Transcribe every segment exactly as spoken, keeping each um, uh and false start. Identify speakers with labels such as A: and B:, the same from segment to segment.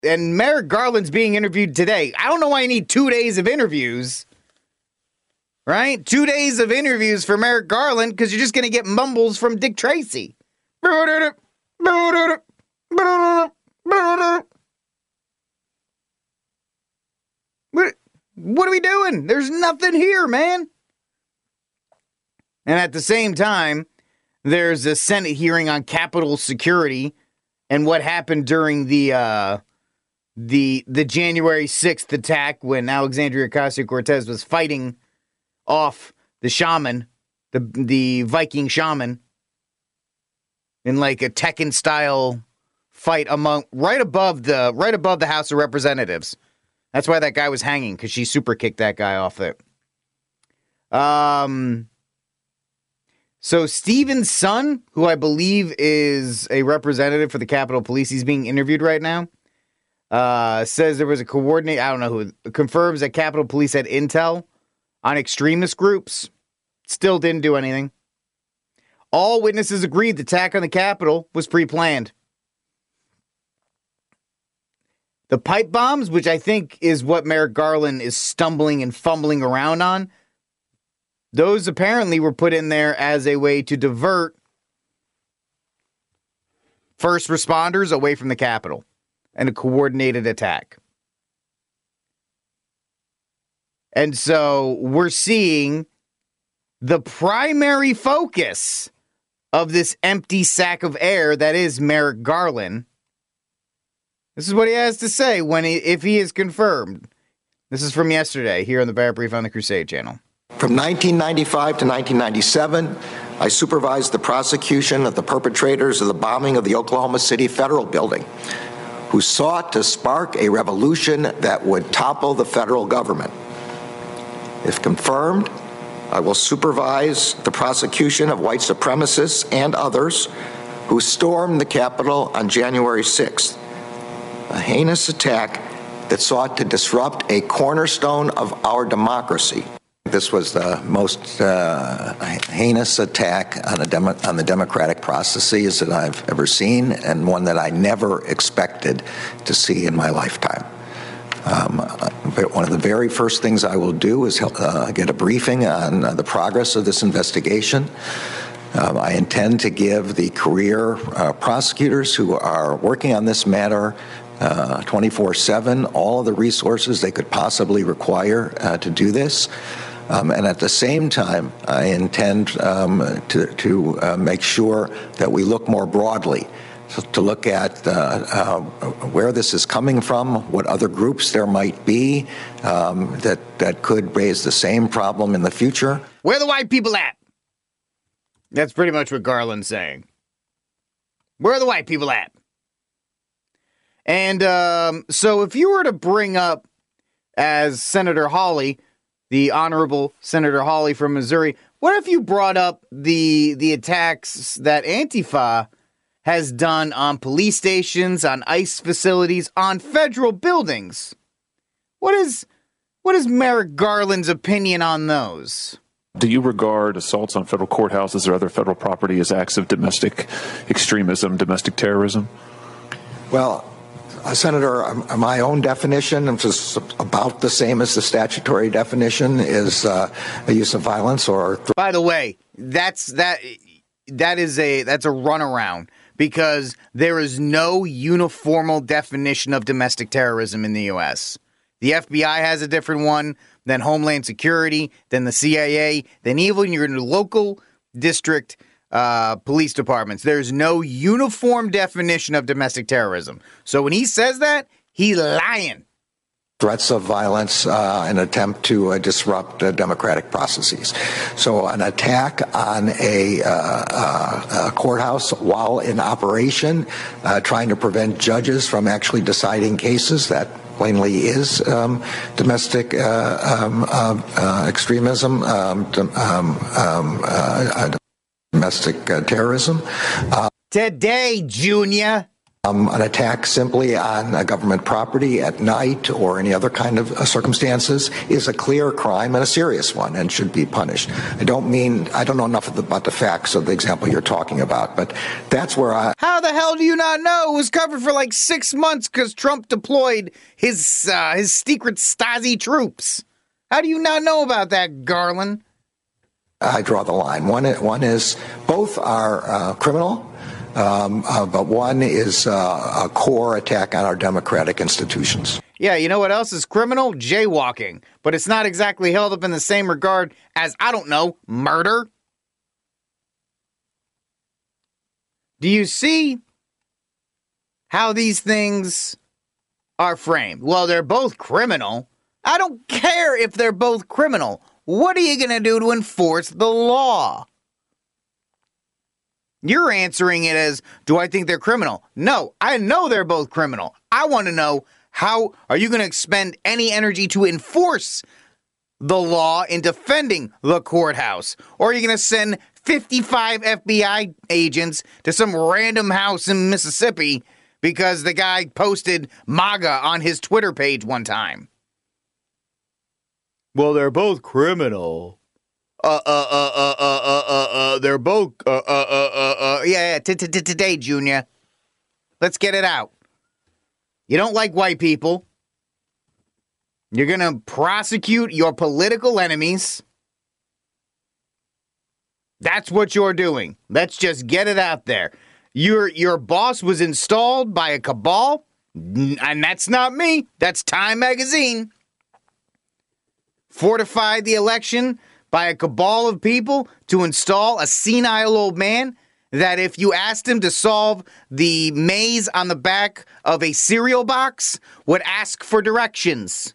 A: and Merrick Garland's being interviewed today. I don't know why you need two days of interviews, right? Two days of interviews for Merrick Garland because you're just going to get mumbles from Dick Tracy. What, what are we doing? There's nothing here, man. And at the same time, there's a Senate hearing on Capitol security and what happened during the uh, the the January sixth attack when Alexandria Ocasio-Cortez was fighting off the shaman, the the Viking shaman, in like a Tekken style fight among right above the right above the House of Representatives. That's why that guy was hanging, because she super kicked that guy off it. Um. So Stephen's son, who I believe is a representative for the Capitol Police, he's being interviewed right now, uh, says there was a coordinate, I don't know who, confirms that Capitol Police had intel on extremist groups. Still didn't do anything. All witnesses agreed the attack on the Capitol was pre-planned. The pipe bombs, which I think is what Merrick Garland is stumbling and fumbling around on, those apparently were put in there as a way to divert first responders away from the Capitol and a coordinated attack. And so we're seeing the primary focus of this empty sack of air that is Merrick Garland. This is what he has to say when he, if he is confirmed. This is from yesterday here on the Barrett Brief on the Crusade channel.
B: From nineteen ninety-five to nineteen ninety-seven, I supervised the prosecution of the perpetrators of the bombing of the Oklahoma City Federal Building, who sought to spark a revolution that would topple the federal government. If confirmed, I will supervise the prosecution of white supremacists and others who stormed the Capitol on January sixth, a heinous attack that sought to disrupt a cornerstone of our democracy. This was the most uh, heinous attack on, a demo- on the democratic processes that I've ever seen, and one that I never expected to see in my lifetime. Um, one of the very first things I will do is uh, get a briefing on uh, the progress of this investigation. Um, I intend to give the career uh, prosecutors who are working on this matter uh, twenty-four seven all of the resources they could possibly require uh, to do this. Um, and at the same time, I intend um, to, to uh, make sure that we look more broadly, so to look at uh, uh, where this is coming from, what other groups there might be um, that, that could raise the same problem in the future.
A: Where the white people at? That's pretty much what Garland's saying. Where are the white people at? And um, so if you were to bring up, as Senator Hawley, the Honorable Senator Hawley from Missouri, what if you brought up the the attacks that Antifa has done on police stations, on ICE facilities, on federal buildings? What is what is Merrick Garland's opinion on those?
C: Do you regard assaults on federal courthouses or other federal property as acts of domestic extremism, domestic terrorism?
B: Well, Uh, Senator, uh, my own definition, which is about the same as the statutory definition, is uh, a use of violence or. Th-
A: By the way, that's that. That is a that's a runaround because there is no uniform definition of domestic terrorism in the U S. The F B I has a different one than Homeland Security, than the C I A, than even your local district Uh, police departments. There's no uniform definition of domestic terrorism. So when he says that, he's lying.
B: Threats of violence, uh, an attempt to uh, disrupt uh, democratic processes. So an attack on a, uh, uh, a courthouse while in operation, uh, trying to prevent judges from actually deciding cases, that plainly is um, domestic uh, um, uh, uh, extremism, um, um, um, uh, uh, domestic uh, terrorism. Uh,
A: Today, Junior.
B: Um, an attack simply on a government property at night or any other kind of uh, circumstances is a clear crime and a serious one and should be punished. I don't mean, I don't know enough of the, about the facts of the example you're talking about, but that's where I...
A: How the hell do you not know? It was covered for like six months because Trump deployed his, uh, his secret Stasi troops. How do you not know about that, Garland?
B: I draw the line. One, one is, both are uh, criminal. Um, uh, but one is uh, a core attack on our democratic institutions.
A: Yeah, you know what else is criminal? Jaywalking. But it's not exactly held up in the same regard as, I don't know, murder. Do you see how these things are framed? Well, they're both criminal. I don't care if they're both criminal. What are you going to do to enforce the law? You're answering it as, do I think they're criminal? No, I know they're both criminal. I want to know, how are you going to expend any energy to enforce the law in defending the courthouse? Or are you going to send fifty-five F B I agents to some random house in Mississippi because the guy posted MAGA on his Twitter page one time? Well, they're both criminal. Uh, uh, uh, uh, uh, uh, uh, uh, they're both, uh, uh, uh, uh, uh, yeah, yeah, today, Junior. Let's get it out. You don't like white people. You're going to prosecute your political enemies. That's what you're doing. Let's just get it out there. Your, your boss was installed by a cabal, and that's not me. That's Time Magazine. Fortified the election by a cabal of people to install a senile old man that if you asked him to solve the maze on the back of a cereal box, would ask for directions.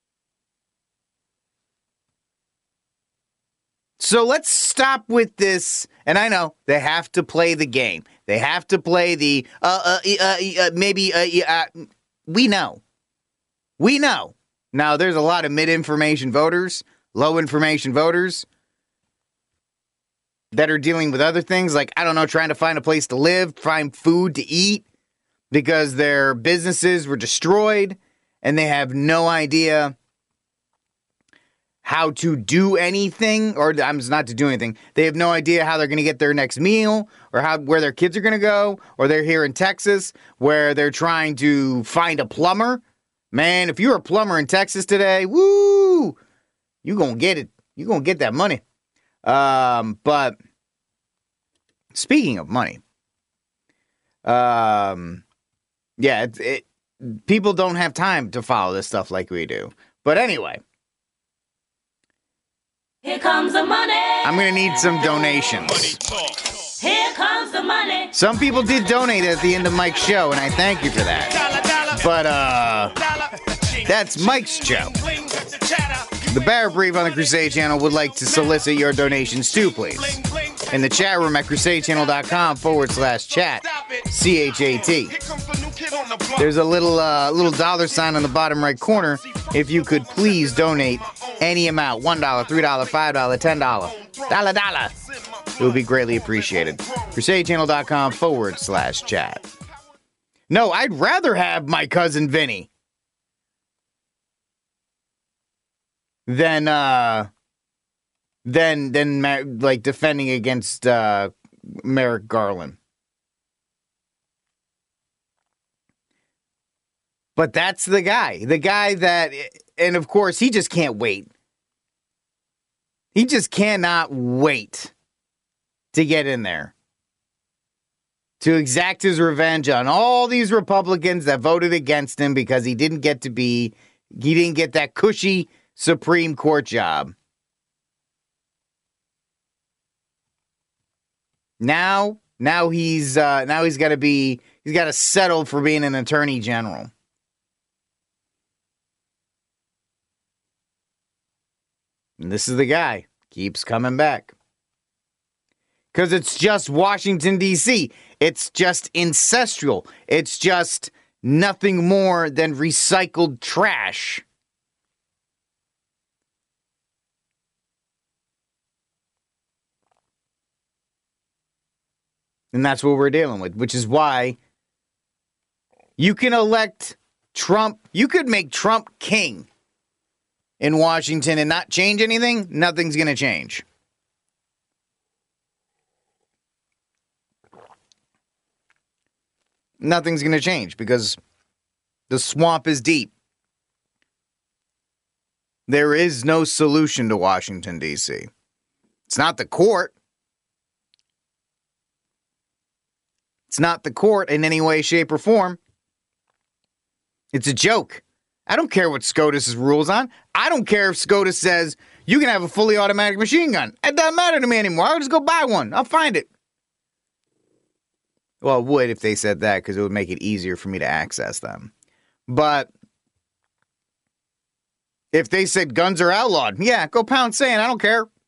A: So let's stop with this. And I know they have to play the game. They have to play the, uh, uh, uh, uh maybe, uh, uh, we know. We know. Now, there's a lot of mid-information voters, low-information voters that are dealing with other things, like, I don't know, trying to find a place to live, find food to eat, because their businesses were destroyed, and they have no idea how to do anything, or I'm just not to do anything. They have no idea how they're going to get their next meal, or how where their kids are going to go, or they're here in Texas, where they're trying to find a plumber. Man, if you're a plumber in Texas today, woo, you gonna get it. You gonna get that money. Um, but speaking of money, um, yeah, it, it people don't have time to follow this stuff like we do. But anyway,
D: here comes the money.
A: I'm gonna need some donations.
D: Here comes the money.
A: Some people did donate at the end of Mike's show, and I thank you for that. But uh, that's Mike's show. The Barrett Brief on the Crusade Channel would like to solicit your donations too, please. In the chat room at crusadechannel.com forward slash chat, C H A T. There's a little uh, little dollar sign on the bottom right corner. If you could please donate any amount, one dollar, three dollars, five dollars, ten dollars, dollar, dollar. It would be greatly appreciated. crusadechannel.com forward slash chat. No, I'd rather have my cousin Vinny than, uh, than, than, like, defending against, uh, Merrick Garland. But that's the guy. The guy that, and of course, he just can't wait. He just cannot wait to get in there, to exact his revenge on all these Republicans that voted against him because he didn't get to be, he didn't get that cushy Supreme Court job. Now, now he's, uh, now he's got to be, he's got to settle for being an attorney general. And this is the guy, keeps coming back. Because it's just Washington, D C It's just ancestral. It's just nothing more than recycled trash. And that's what we're dealing with, which is why You can elect Trump. You could make Trump king in Washington and not change anything. Nothing's going to change. Nothing's going to change because the swamp is deep. There is no solution to Washington, D C. It's not the court. It's not the court in any way, shape, or form. It's a joke. I don't care what SCOTUS rules on. I don't care if SCOTUS says you can have a fully automatic machine gun. It doesn't matter to me anymore. I'll just go buy one. I'll find it. Well, it would if they said that because it would make it easier for me to access them. But if they said guns are outlawed, yeah, go pound sand. I don't care.